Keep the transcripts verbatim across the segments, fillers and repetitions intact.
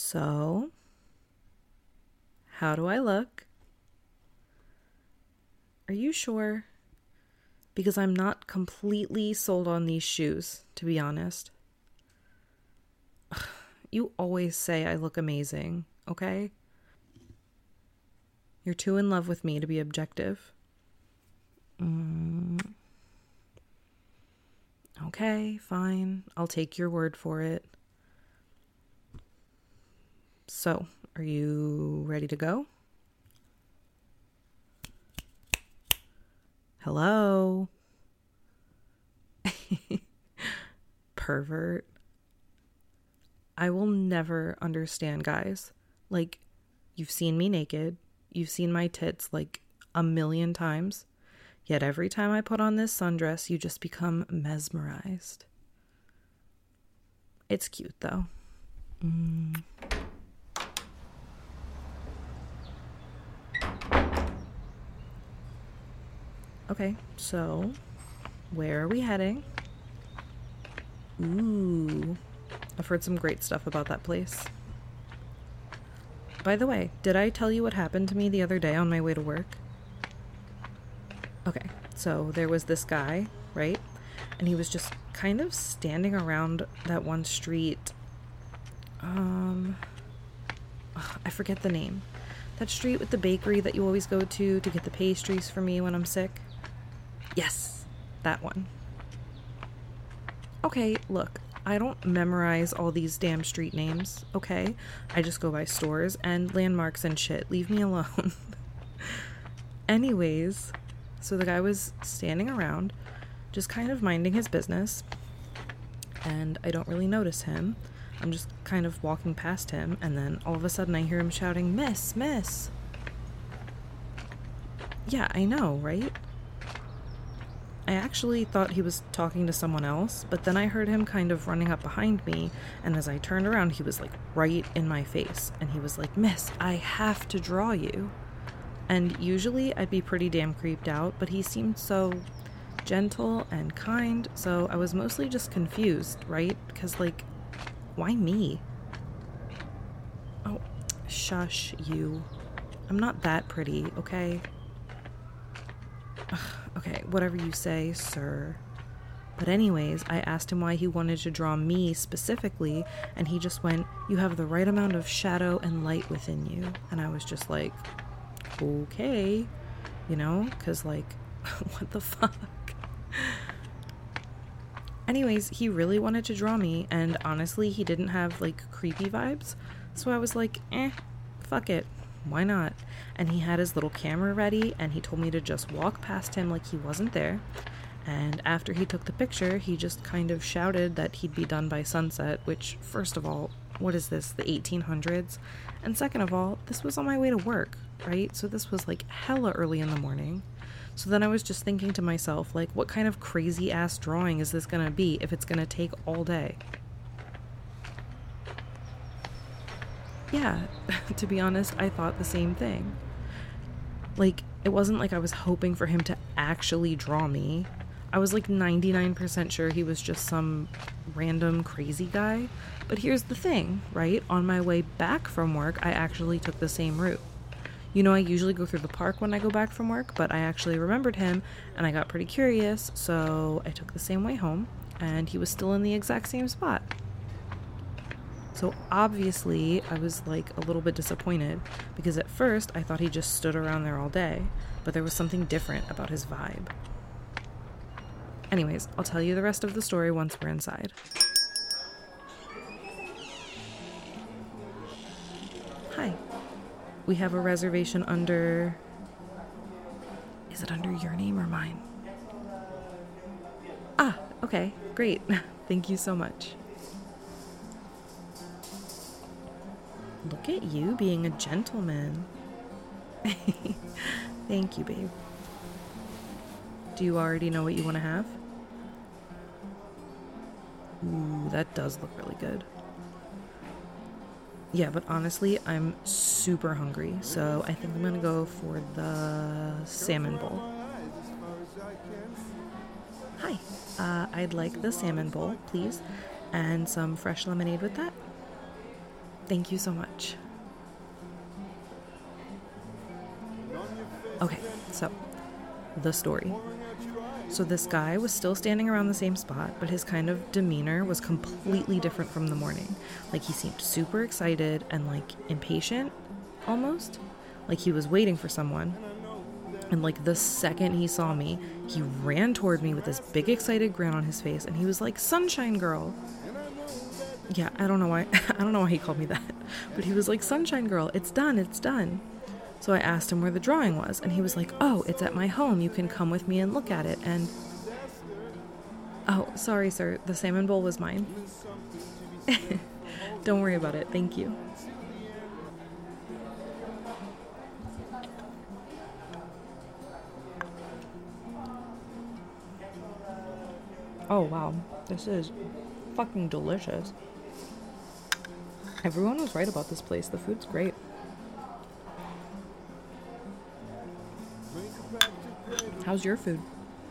So, how do I look? Are you sure? Because I'm not completely sold on these shoes, to be honest. You always say I look amazing, okay? You're too in love with me to be objective. Mm. Okay, fine. I'll take your word for it. So, are you ready to go? Hello? Pervert. I will never understand, guys. Like, you've seen me naked. You've seen my tits like a million times. Yet every time I put on this sundress, you just become mesmerized. It's cute, though. Mm. Okay, so where are we heading? Ooh, I've heard some great stuff about that place. By the way, did I tell you what happened to me the other day on my way to work? Okay, so there was this guy, right? And he was just kind of standing around that one street. Um, ugh, I forget the name. That street with the bakery that you always go to to get the pastries for me when I'm sick. Yes, that one. Okay, look, I don't memorize all these damn street names, okay? I just go by stores and landmarks and shit. Leave me alone. Anyways, so the guy was standing around, just kind of minding his business, and I don't really notice him. I'm just kind of walking past him, and then all of a sudden I hear him shouting, "Miss, miss." Yeah, I know, right? I actually thought he was talking to someone else, but then I heard him kind of running up behind me, and as I turned around, he was like right in my face, and he was like, "Miss, I have to draw you." And usually I'd be pretty damn creeped out, but he seemed so gentle and kind, so I was mostly just confused, right? Because, like, why me? Oh, shush, you. I'm not that pretty, okay? Ugh, okay, whatever you say, sir. But anyways, I asked him why he wanted to draw me specifically, and he just went, "You have the right amount of shadow and light within you." And I was just like, okay, you know, because, like, what the fuck? Anyways, he really wanted to draw me, and honestly, he didn't have, like, creepy vibes, so I was like, eh, fuck it. Why not? And he had his little camera ready, and he told me to just walk past him like he wasn't there. And after he took the picture, he just kind of shouted that he'd be done by sunset, which, first of all, what is this, the eighteen hundreds? And second of all, this was on my way to work, right? So this was like hella early in the morning. So then I was just thinking to myself, like, what kind of crazy ass drawing is this gonna be if it's gonna take all day? Yeah, to be honest, I thought the same thing. Like, it wasn't like I was hoping for him to actually draw me. I was like ninety-nine percent sure he was just some random crazy guy. But here's the thing, right? On my way back from work, I actually took the same route. You know, I usually go through the park when I go back from work, but I actually remembered him, and I got pretty curious, so I took the same way home, and he was still in the exact same spot. So obviously, I was like a little bit disappointed, because at first I thought he just stood around there all day, but there was something different about his vibe. Anyways, I'll tell you the rest of the story once we're inside. Hi. We have a reservation under... Is it under your name or mine? Ah, okay, great. Thank you so much. Look at you being a gentleman. Thank you, babe. Do you already know what you want to have? Ooh, that does look really good. Yeah, but honestly, I'm super hungry, so I think I'm gonna go for the salmon bowl. Hi, uh, I'd like the salmon bowl, please, and some fresh lemonade with that. Thank you so much. Okay, so the story. So this guy was still standing around the same spot, but his kind of demeanor was completely different from the morning. Like he seemed super excited and like impatient almost, like he was waiting for someone. And like the second he saw me, he ran toward me with this big excited grin on his face, and he was like, "Sunshine Girl." Yeah, I don't know why I don't know why he called me that, but he was like, "Sunshine Girl, it's done, it's done." So I asked him where the drawing was, and he was like, "Oh, it's at my home. You can come with me and look at it." And oh, sorry, sir. The salmon bowl was mine. Don't worry about it. Thank you. Oh, wow. This is fucking delicious. Everyone was right about this place. The food's great. How's your food?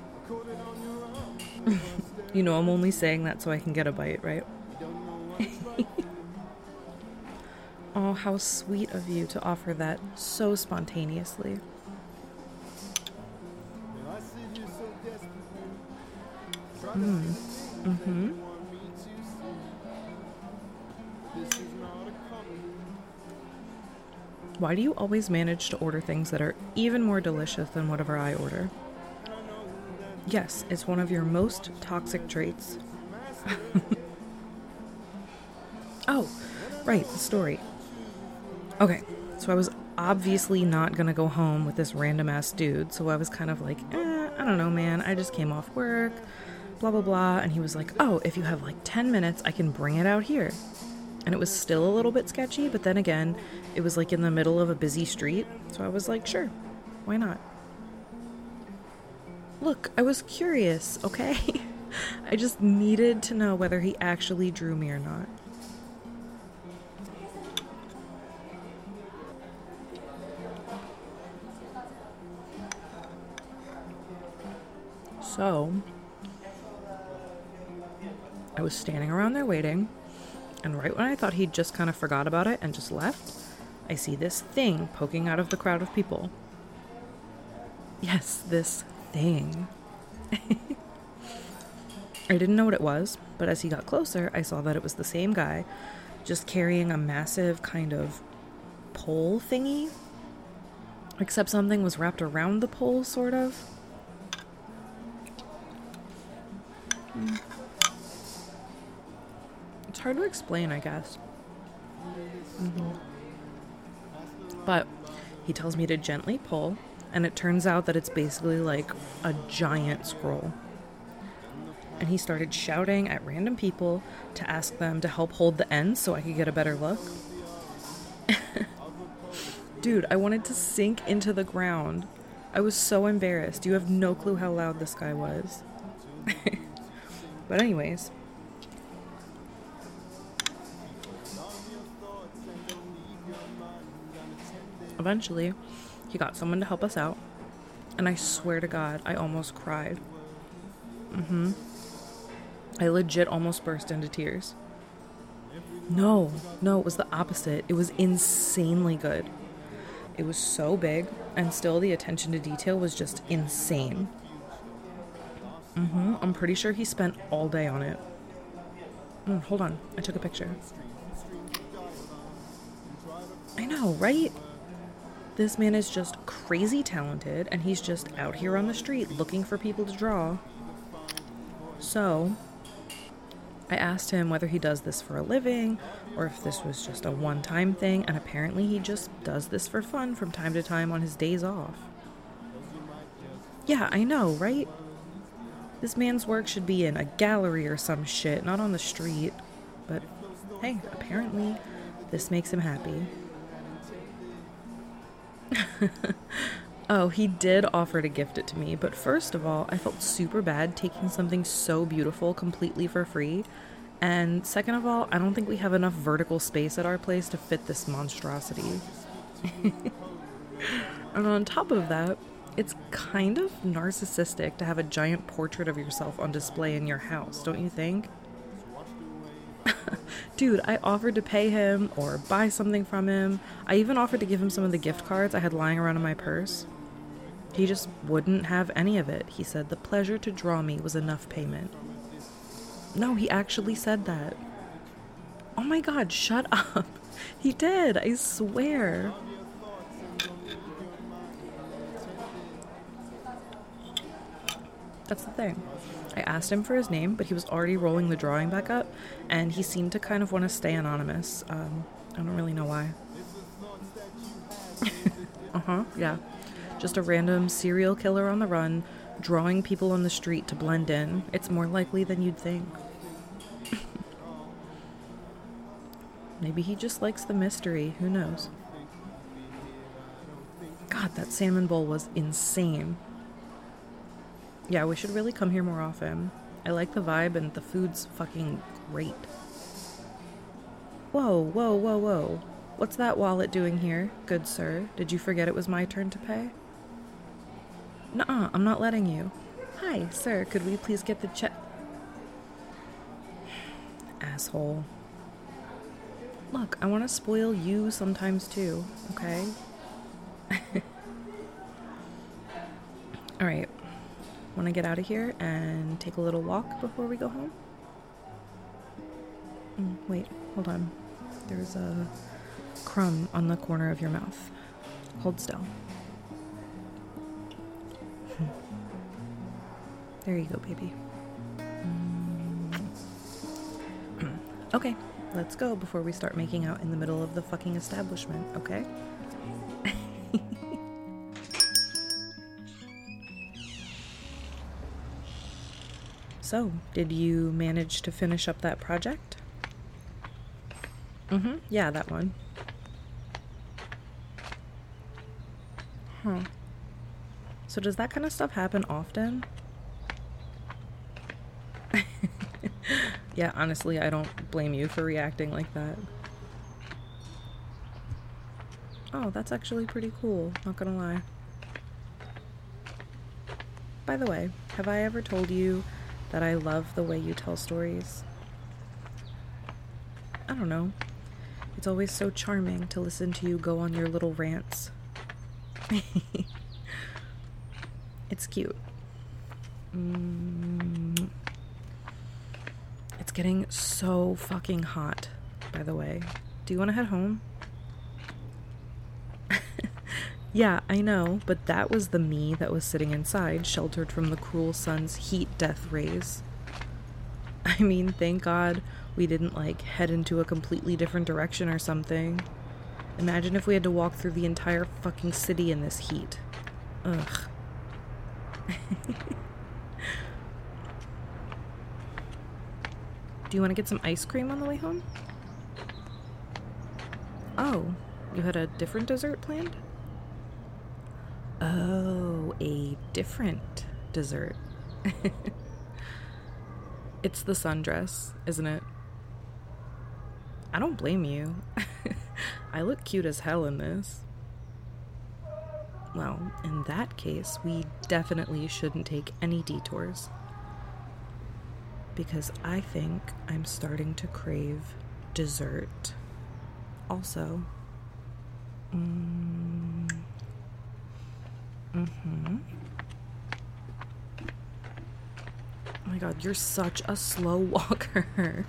You know, I'm only saying that so I can get a bite, right? Oh, how sweet of you to offer that so spontaneously. Mm. Mm-hmm. Why do you always manage to order things that are even more delicious than whatever I order? Yes, it's one of your most toxic traits. Oh, right, the story. Okay, so I was obviously not gonna go home with this random ass dude, so I was kind of like, eh, I don't know, man, I just came off work, blah, blah, blah, and he was like, "Oh, if you have like ten minutes, I can bring it out here." And it was still a little bit sketchy, but then again, it was like in the middle of a busy street, so I was like, sure, why not? Look, I was curious, okay? I just needed to know whether he actually drew me or not. So, I was standing around there waiting, and right when I thought he'd just kind of forgot about it and just left, I see this thing poking out of the crowd of people. Yes, this thing. I didn't know what it was, but as he got closer, I saw that it was the same guy, just carrying a massive kind of pole thingy, except something was wrapped around the pole, sort of. Mm. It's hard to explain, I guess. Mm-hmm. But he tells me to gently pull, and it turns out that it's basically like a giant scroll. And he started shouting at random people to ask them to help hold the ends so I could get a better look. Dude, I wanted to sink into the ground. I was so embarrassed. You have no clue how loud this guy was. But anyways. Eventually, he got someone to help us out. And I swear to God, I almost cried. Mm-hmm. I legit almost burst into tears. No, no, it was the opposite. It was insanely good. It was so big, and still the attention to detail was just insane. Mm-hmm. I'm pretty sure he spent all day on it. Mm, hold on, I took a picture. I know, right? This man is just crazy talented, and he's just out here on the street looking for people to draw. So, I asked him whether he does this for a living, or if this was just a one-time thing, and apparently he just does this for fun from time to time on his days off. Yeah, I know, right? This man's work should be in a gallery or some shit, not on the street. But, hey, apparently this makes him happy. Oh, he did offer to gift it to me, but first of all, I felt super bad taking something so beautiful completely for free, and second of all, I don't think we have enough vertical space at our place to fit this monstrosity. And on top of that, it's kind of narcissistic to have a giant portrait of yourself on display in your house, don't you think? Dude, I offered to pay him or buy something from him. I even offered to give him some of the gift cards I had lying around in my purse. He just wouldn't have any of it. He said the pleasure to draw me was enough payment. No, he actually said that. Oh my god, shut up. He did, I swear. That's the thing. I asked him for his name, but he was already rolling the drawing back up, and he seemed to kind of want to stay anonymous. Um, I don't really know why. Uh-huh, yeah. Just a random serial killer on the run, drawing people on the street to blend in. It's more likely than you'd think. Maybe he just likes the mystery. Who knows? God, that salmon bowl was insane. Yeah, we should really come here more often. I like the vibe and the food's fucking great. Whoa, whoa, whoa, whoa. What's that wallet doing here, good sir? Did you forget it was my turn to pay? Nuh-uh, I'm not letting you. Hi, sir, could we please get the check? Asshole. Look, I want to spoil you sometimes too, okay? Alright. Want to get out of here and take a little walk before we go home? Mm, wait, hold on. There's a crumb on the corner of your mouth. Hold still. There you go, baby. Mm. Okay, let's go before we start making out in the middle of the fucking establishment, okay? So, did you manage to finish up that project? Mm-hmm, yeah, that one. Huh. So does that kind of stuff happen often? Yeah, honestly, I don't blame you for reacting like that. Oh, that's actually pretty cool, not gonna lie. By the way, have I ever told you that I love the way you tell stories? I don't know. It's always so charming to listen to you go on your little rants. It's cute. Mm. It's getting so fucking hot, by the way. Do you want to head home? Yeah, I know, but that was the me that was sitting inside, sheltered from the cruel sun's heat death rays. I mean, thank God we didn't, like, head into a completely different direction or something. Imagine if we had to walk through the entire fucking city in this heat. Ugh. Do you want to get some ice cream on the way home? Oh, you had a different dessert planned? Oh, a different dessert. It's the sundress, isn't it? I don't blame you. I look cute as hell in this. Well, in that case, we definitely shouldn't take any detours. Because I think I'm starting to crave dessert. Also, mm, mm-hmm. Oh my god, you're such a slow walker.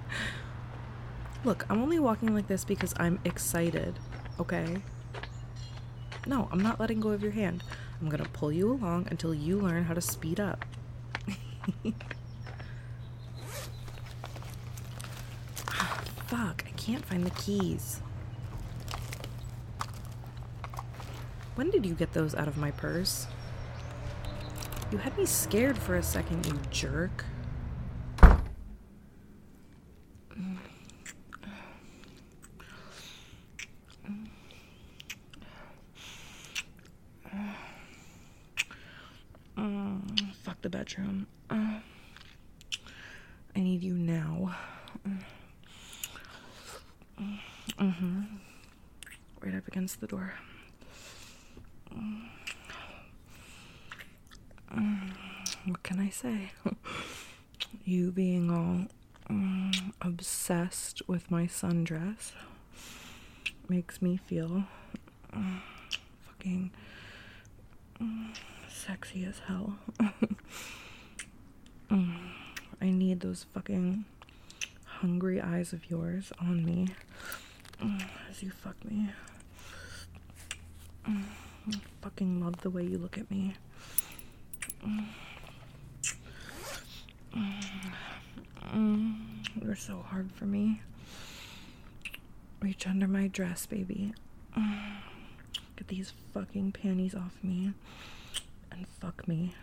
Look, I'm only walking like this because I'm excited, okay? No, I'm not letting go of your hand. I'm gonna pull you along until you learn how to speed up. Fuck, I can't find the keys. When did you get those out of my purse? You had me scared for a second, you jerk. Mm, fuck the bedroom. Uh, I need you now. Mm-hmm. Right up against the door. What can I say? You being all mm, obsessed with my sundress. Makes me feel mm, fucking mm, sexy as hell. mm, I need those fucking hungry eyes of yours on me mm, as you fuck me. Mm, I fucking love the way you look at me. Mm. Mm, you're so hard for me. Reach under my dress, baby. Mm, get these fucking panties off me and fuck me.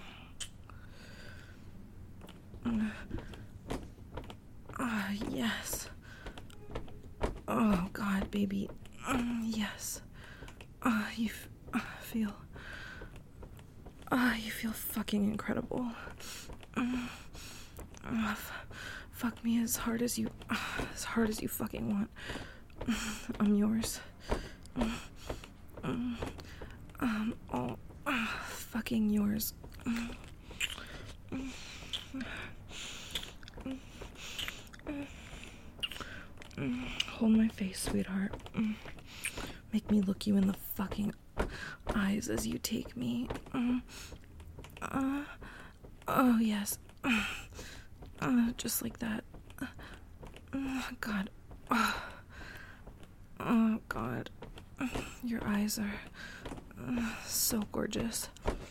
Mm. Ah, yes. Oh, God, baby. Mm, yes. Ah, you f- uh, feel... Ah, you feel fucking incredible. Mm. Uh, f- fuck me as hard as you... Uh, as hard as you fucking want. Mm, I'm yours. Mm. Mm. Um, all... Uh, fucking yours. Mm. Mm. Mm. Mm. Hold my face, sweetheart. Mm. Make me look you in the fucking eyes as you take me. Mm. Uh, oh, yes. Uh, just like that. Uh, God. Oh. Oh, God. Your eyes are uh, so gorgeous.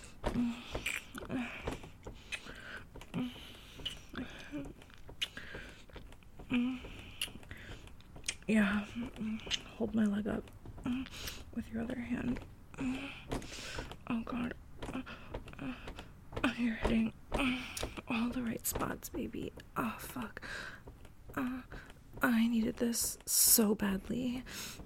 Yeah. Hold my leg up with your other hand. Oh, God. You're hitting all the right spots, baby. Oh, fuck. Uh, I needed this so badly.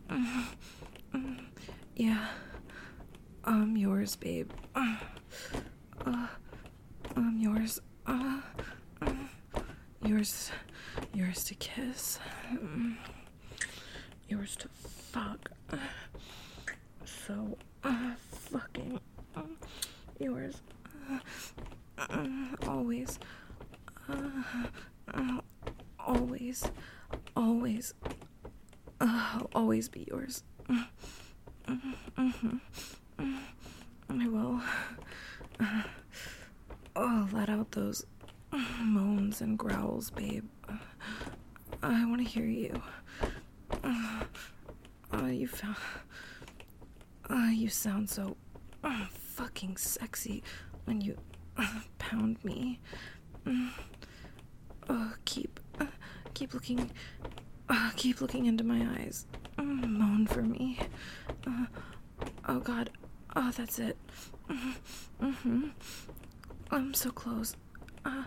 Yeah. I'm yours, babe. Uh, uh, I'm yours. Uh, uh, yours. Yours to kiss. Um, yours to fuck. Uh, so uh, fucking uh, yours. Uh, uh, always. Uh, uh, always. Always. Uh, I'll always be yours. Uh, uh, uh-huh. I will. Uh, oh, let out those moans and growls, babe. Uh, I want to hear you. Uh, uh, you found. Uh, you sound so uh, fucking sexy when you uh, pound me. Uh, uh, keep, uh, keep looking, uh, keep looking into my eyes. Uh, moan for me. Uh, oh God. Oh, that's it. Mm-hmm. Mm-hmm. I'm so close. Uh,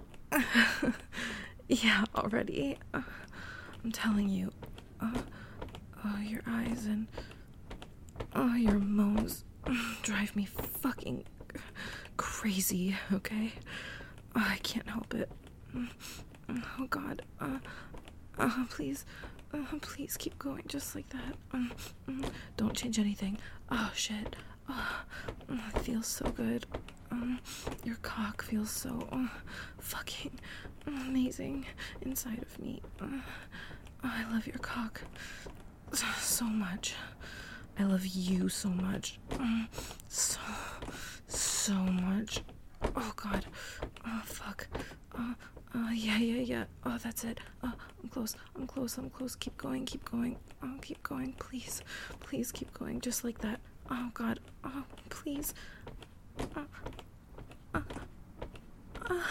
yeah, already. Uh, I'm telling you. Uh, oh, your eyes and oh, your moans drive me fucking crazy, okay? Oh, I can't help it. Oh, God. Uh, uh, please. Uh, please keep going just like that. Um, don't change anything. Oh, shit. Oh, it feels so good. Um, your cock feels so uh, fucking amazing inside of me. Uh, I love your cock so much. I love you so much. Um, so, so much. Oh, God. Oh, fuck. Uh, uh, yeah, yeah, yeah. Oh, that's it. Uh, I'm close. I'm close. I'm close. Keep going. Keep going. Oh, keep going. Please. Please keep going. Just like that. Oh, God. Oh, please. Uh, uh, uh,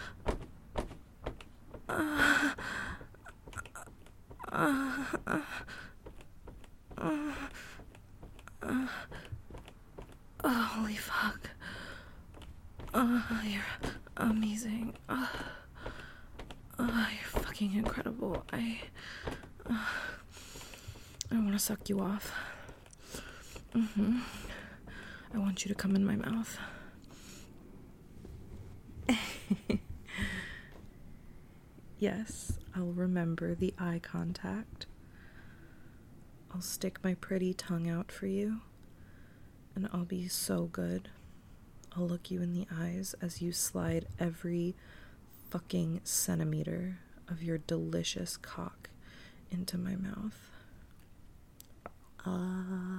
uh, uh, uh, uh, uh, oh, holy fuck. Oh, you're amazing. Oh, oh, you're fucking incredible. I, uh, I want to suck you off. Mm-hmm. I want you to come in my mouth. Yes, I'll remember the eye contact. I'll stick my pretty tongue out for you, and I'll be so good. I'll look you in the eyes as you slide every fucking centimeter of your delicious cock into my mouth. Uh...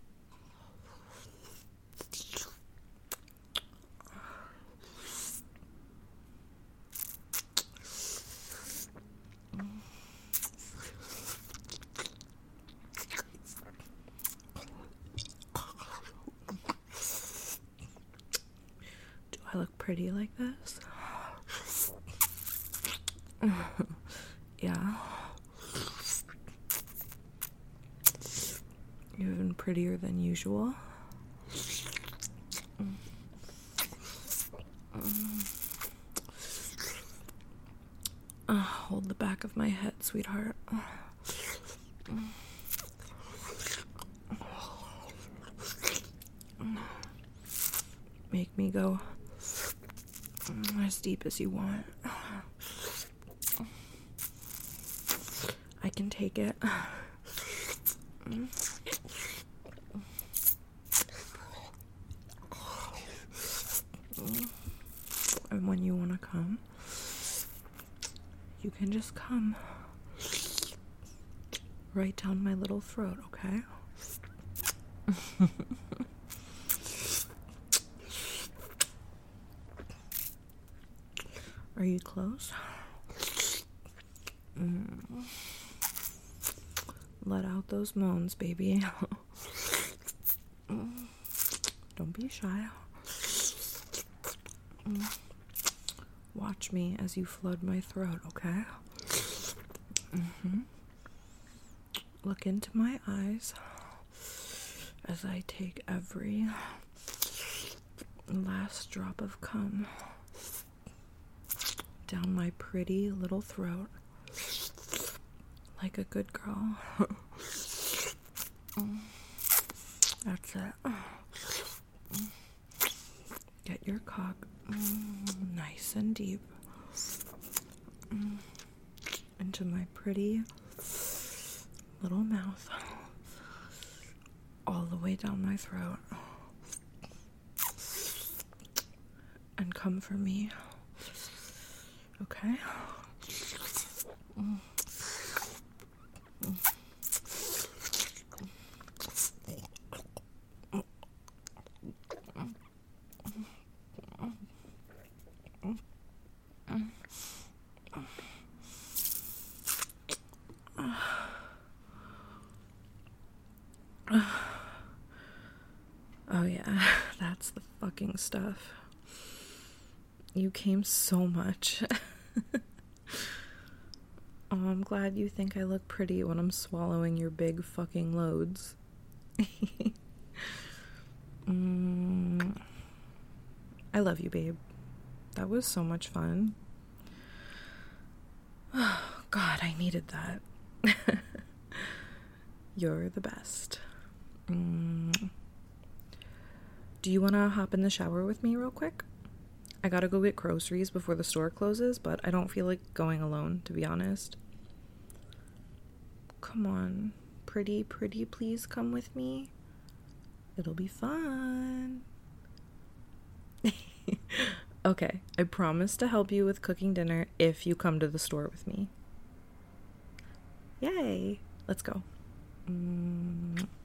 I look pretty like this? Yeah. You're even prettier than usual. Uh, hold the back of my head, sweetheart. Make me go as deep as you want. I can take it. And when you want to come, you can just come right down my little throat, okay? Are you close? Mm. Let out those moans, baby. Don't be shy. Watch me as you flood my throat, okay? Mm-hmm. Look into my eyes as I take every last drop of cum down my pretty little throat like a good girl. That's it. Get your cock nice and deep into my pretty little mouth, all the way down my throat, and come for me. Okay? Mm. Mm. Oh yeah, that's the fucking stuff. You came so much. Oh, I'm glad you think I look pretty when I'm swallowing your big fucking loads. mm, I love you, babe. That was so much fun. Oh, God, I needed that. You're the best. Mm. Do you want to hop in the shower with me real quick? I gotta go get groceries before the store closes, but I don't feel like going alone, to be honest. Come on, pretty, pretty, please come with me. It'll be fun. Okay, I promise to help you with cooking dinner if you come to the store with me. Yay! Let's go. Mm.